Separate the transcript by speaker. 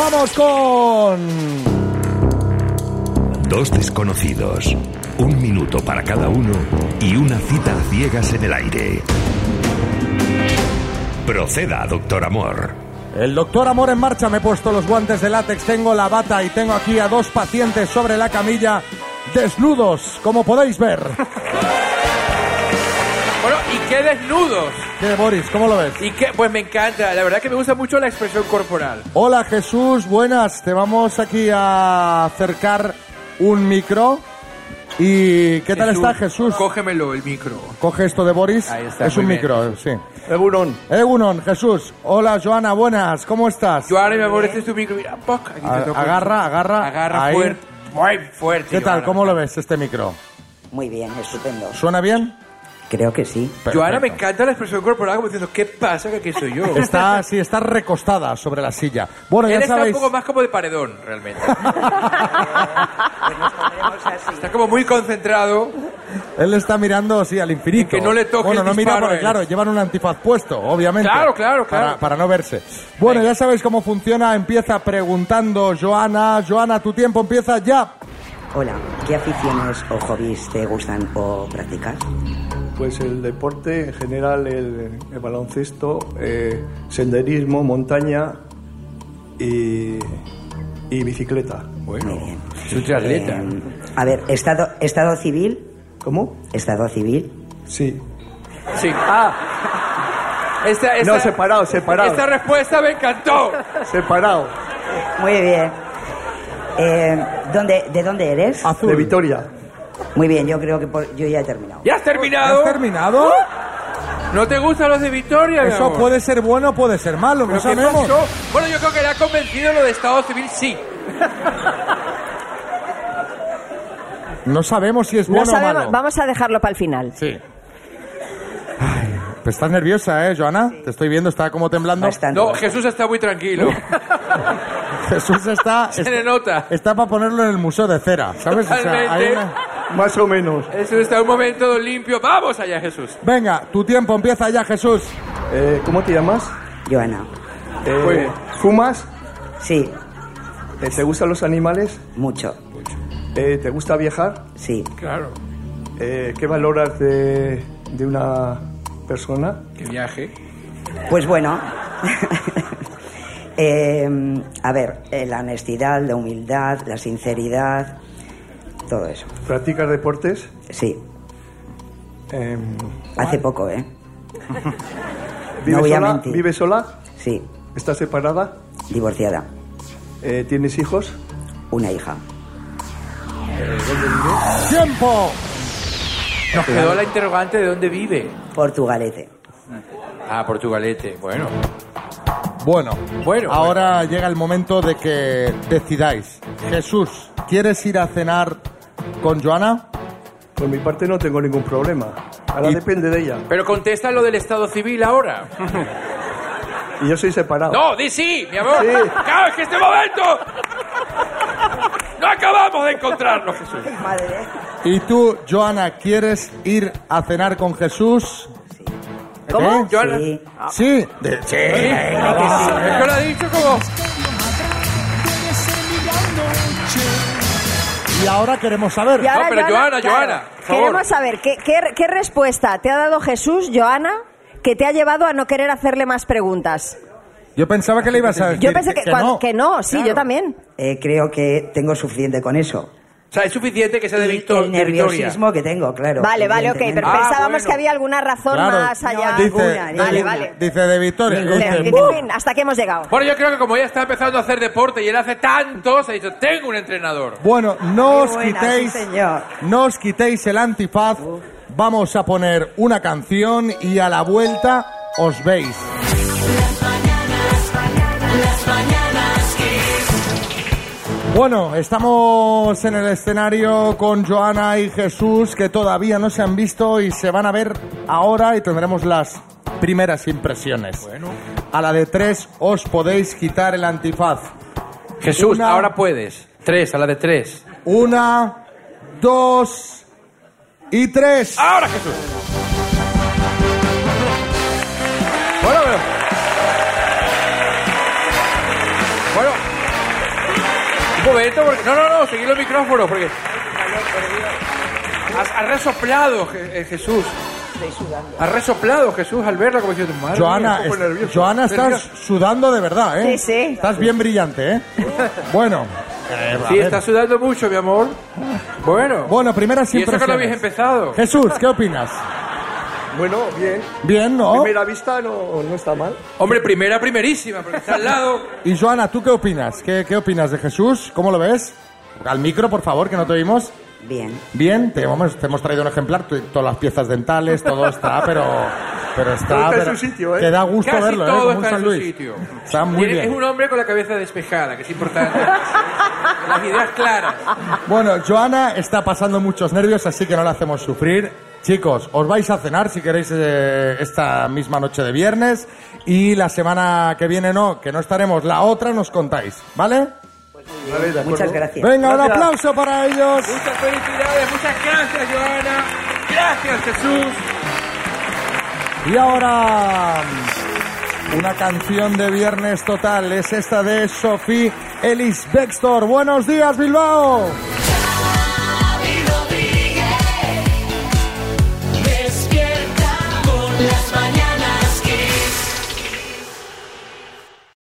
Speaker 1: vamos con...
Speaker 2: Dos desconocidos, 1 minuto para cada uno y una cita a ciegas en el aire. Proceda, doctor Amor.
Speaker 1: El doctor Amor en marcha. Me he puesto los guantes de látex, tengo la bata y tengo aquí a 2 pacientes sobre la camilla, desnudos, como podéis ver.
Speaker 3: Bueno, ¿y qué desnudos?
Speaker 1: ¿Qué, Boris? ¿Cómo lo ves?
Speaker 3: ¿Y qué? Pues me encanta, la verdad que me gusta mucho la expresión corporal.
Speaker 1: Hola, Jesús, buenas. Te vamos aquí a acercar un micro. ¿Y qué tal está, Jesús?
Speaker 3: Cógemelo, el micro.
Speaker 1: Coge esto de Boris.
Speaker 3: Ahí está,
Speaker 1: es un
Speaker 3: muy bien,
Speaker 1: micro, sí.
Speaker 4: Egunon,
Speaker 1: Jesús. Hola, Joana, buenas. ¿Cómo estás?
Speaker 3: Joana, mi amor, este es tu micro. Mira, poc, aquí te toco.
Speaker 1: Agarra. Ahí.
Speaker 3: Fuerte. Muy fuerte.
Speaker 1: ¿Qué tal?
Speaker 3: Joana.
Speaker 1: ¿Cómo lo ves este micro?
Speaker 5: Muy bien, estupendo.
Speaker 1: ¿Suena bien?
Speaker 5: Creo que sí.
Speaker 1: Perfecto.
Speaker 3: Joana, me encanta la expresión corporal como diciendo, ¿qué pasa? Que aquí soy yo.
Speaker 1: Está recostada sobre la silla. Bueno,
Speaker 3: Él
Speaker 1: ya
Speaker 3: está
Speaker 1: sabéis...
Speaker 3: un poco más como de paredón, realmente. Está como muy concentrado.
Speaker 1: Él está mirando, sí, al infinito.
Speaker 3: Que no le toque
Speaker 1: Bueno,
Speaker 3: el
Speaker 1: no mira
Speaker 3: disparo
Speaker 1: porque,
Speaker 3: a él.
Speaker 1: claro, llevan un antifaz puesto, obviamente.
Speaker 3: Claro.
Speaker 1: Para no verse. Bueno,
Speaker 3: Venga.
Speaker 1: ya sabéis cómo funciona. Empieza preguntando Joana. Joana, tu tiempo empieza ya.
Speaker 5: Hola, ¿qué aficiones o hobbies te gustan o practicas?
Speaker 4: Pues el deporte en general, el baloncesto, senderismo, montaña y bicicleta.
Speaker 5: Muy bien.
Speaker 3: Es un triatleta.
Speaker 5: A ver, ¿estado civil?
Speaker 4: ¿Cómo?
Speaker 5: ¿Estado civil?
Speaker 4: Sí.
Speaker 3: Sí.
Speaker 4: No, separado.
Speaker 3: Esta respuesta me encantó.
Speaker 4: Separado.
Speaker 5: Muy bien. ¿De dónde eres?
Speaker 1: Azul.
Speaker 4: De Vitoria.
Speaker 5: Muy bien, yo creo que yo ya he terminado.
Speaker 3: ¿Ya has terminado?
Speaker 1: ¿Has terminado?
Speaker 3: ¿No te gustan los de Vitoria, mi
Speaker 1: Eso
Speaker 3: amor?
Speaker 1: puede ser bueno o puede ser malo, no
Speaker 3: ¿Pero qué
Speaker 1: sabemos.
Speaker 3: pasó? Bueno, yo creo que le ha convencido lo de Estado Civil, sí.
Speaker 1: No sabemos si es
Speaker 6: No
Speaker 1: bueno o
Speaker 6: sabemos,
Speaker 1: malo.
Speaker 6: vamos a dejarlo para el final.
Speaker 1: Sí. Ay, pues estás nerviosa, Joana. Te estoy viendo, está como temblando.
Speaker 5: Bastante.
Speaker 3: No, Jesús está muy tranquilo.
Speaker 1: Jesús está...
Speaker 3: Se le nota.
Speaker 1: Está para ponerlo en el museo de cera, ¿sabes? O sea,
Speaker 3: Totalmente.
Speaker 1: hay una-
Speaker 4: Más o menos.
Speaker 3: Jesús está un momento limpio. ¡Vamos allá, Jesús!
Speaker 1: Venga, tu tiempo empieza ya, Jesús.
Speaker 4: ¿Cómo te llamas?
Speaker 5: Joana.
Speaker 4: ¿Fumas?
Speaker 5: Sí,
Speaker 4: ¿Te gustan los animales?
Speaker 5: mucho.
Speaker 4: ¿Te gusta viajar?
Speaker 5: Sí.
Speaker 3: Claro.
Speaker 4: ¿Qué valoras de una persona?
Speaker 3: ¡Qué viaje!
Speaker 5: Pues bueno. A ver, la honestidad, la humildad, la sinceridad, todo eso.
Speaker 4: ¿Practicas deportes?
Speaker 5: Sí, hace poco,
Speaker 4: ¿Vives
Speaker 5: voy a
Speaker 4: sola?
Speaker 5: mentir.
Speaker 4: ¿Vives sola?
Speaker 5: Sí,
Speaker 4: ¿Estás separada?
Speaker 5: divorciada,
Speaker 4: ¿Tienes hijos?
Speaker 5: una hija.
Speaker 1: ¡Tiempo!
Speaker 3: Nos quedó la interrogante de dónde vive.
Speaker 5: Portugalete.
Speaker 3: Ah, Portugalete. Bueno.
Speaker 1: Bueno, ahora llega el momento de que decidáis. Jesús, ¿quieres ir a cenar con Joana?
Speaker 4: Por mi parte no tengo ningún problema. Ahora depende de ella.
Speaker 3: Pero contesta lo del Estado Civil ahora.
Speaker 4: Y yo soy separado.
Speaker 3: ¡No, di sí, mi amor!
Speaker 4: Sí.
Speaker 3: ¡Claro, es que este momento! ¡No acabamos de encontrarlo, Jesús!
Speaker 5: Madre.
Speaker 1: ¿Y tú, Joana, quieres ir a cenar con Jesús?
Speaker 3: ¿Cómo?
Speaker 1: ¿Eh?
Speaker 3: Joana.
Speaker 5: Sí.
Speaker 1: Sí. Sí.
Speaker 3: Es que lo ha dicho como...
Speaker 1: Y ahora queremos saber.
Speaker 6: Y ahora,
Speaker 3: No, pero Joana, Joana, por favor.
Speaker 6: Queremos saber ¿qué respuesta te ha dado Jesús, Joana, que te ha llevado a no querer hacerle más preguntas.
Speaker 1: Yo pensaba que le ibas a decir
Speaker 6: Yo pensé que no, sí,
Speaker 3: Claro.
Speaker 6: yo también.
Speaker 5: Creo que tengo suficiente con eso.
Speaker 3: O sea, es suficiente que sea de
Speaker 5: Y
Speaker 3: Víctor.
Speaker 5: el nerviosismo que tengo, claro.
Speaker 6: Vale, ok, pero
Speaker 5: evidentemente.
Speaker 6: pensábamos
Speaker 3: bueno.
Speaker 6: que había alguna razón
Speaker 1: Claro.
Speaker 6: más allá.
Speaker 1: Dice, dice de Victoria.
Speaker 5: Ninguna.
Speaker 1: Dice,
Speaker 6: En fin, hasta que hemos llegado.
Speaker 3: Bueno, yo creo que como ella está empezando a hacer deporte y él hace tanto, se ha dicho, tengo un entrenador.
Speaker 1: bueno, no os
Speaker 5: Qué buena,
Speaker 1: quitéis,
Speaker 5: sí, señor.
Speaker 1: no os quitéis el antifaz. Vamos a poner una canción y a la vuelta os veis. Bueno, estamos en el escenario con Joana y Jesús, que todavía no se han visto y se van a ver ahora y tendremos las primeras impresiones.
Speaker 3: Bueno.
Speaker 1: A la de 3 os podéis quitar el antifaz.
Speaker 3: Jesús,
Speaker 1: Una.
Speaker 3: ahora puedes. 3, a la de 3.
Speaker 1: 1, 2 y 3.
Speaker 3: ¡Ahora, Jesús! Bueno, momento, porque... No, seguí los micrófonos, porque... Has resoplado, Jesús.
Speaker 5: Estoy sudando.
Speaker 3: Has resoplado, Jesús, al verla, como diciendo, madre
Speaker 1: Joana,
Speaker 3: mía,
Speaker 1: Joana, estás sudando de verdad, ¿eh?
Speaker 5: Sí, sí.
Speaker 1: Estás bien brillante, ¿eh? Bueno. A
Speaker 3: Sí,
Speaker 1: ver.
Speaker 3: estás sudando mucho, mi amor. Bueno,
Speaker 1: primeras
Speaker 3: y eso
Speaker 1: impresiones.
Speaker 3: que no habéis empezado.
Speaker 1: Jesús, ¿qué opinas?
Speaker 4: Bueno, bien.
Speaker 1: Bien, ¿no?
Speaker 4: Primera vista no está mal.
Speaker 3: Hombre, primerísima, porque está al lado.
Speaker 1: Y Joana, ¿tú qué opinas? ¿Qué opinas de Jesús? ¿Cómo lo ves? Al micro, por favor, que no te oímos.
Speaker 5: Bien.
Speaker 1: Bien, te hemos traído un ejemplar, todas las piezas dentales, todo está, pero está...
Speaker 4: Todo está en
Speaker 1: pero
Speaker 4: su sitio, ¿eh?
Speaker 1: Que da gusto
Speaker 3: Casi
Speaker 1: verlo,
Speaker 3: todo
Speaker 1: como un
Speaker 3: está
Speaker 1: San
Speaker 3: en su
Speaker 1: Luis.
Speaker 3: sitio.
Speaker 1: Está muy
Speaker 3: Es
Speaker 1: bien.
Speaker 3: un hombre con la cabeza despejada, que es importante. Las ideas claras.
Speaker 1: Bueno, Joana está pasando muchos nervios, así que no la hacemos sufrir. Chicos, os vais a cenar si queréis esta misma noche de viernes y la semana que viene que no estaremos, la otra nos contáis, ¿vale?
Speaker 4: Vale, de acuerdo.
Speaker 5: Muchas gracias.
Speaker 1: Venga, un
Speaker 4: Gracias.
Speaker 1: aplauso para ellos.
Speaker 3: Muchas felicidades, muchas gracias, Joana. Gracias, Jesús.
Speaker 1: Y ahora una canción de Viernes Total, es esta de Sophie Ellis Bextor. Buenos días, Bilbao.